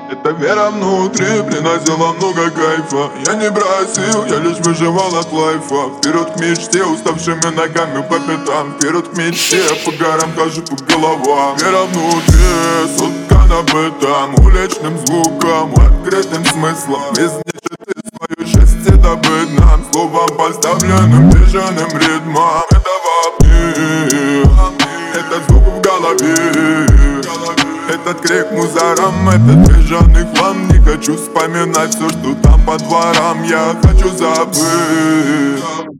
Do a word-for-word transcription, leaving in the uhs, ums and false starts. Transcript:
Эта вера внутри приносила много кайфа. Я не бросил, я лишь выживал от лайфа. Вперед к мечте, уставшими ногами по пятам. Вперед к мечте, по горам хожу по головам. Вера внутри, соткана бытом, уличным звуком, открытым смыслом. Из нищеты свою счастье добыть нам, словом поставленным бежаным ритмом. Это во мне, это звук в голове, этот крик мусором, этот бежаный хлам. Не хочу вспоминать все, что там по дворам. Я хочу забыть.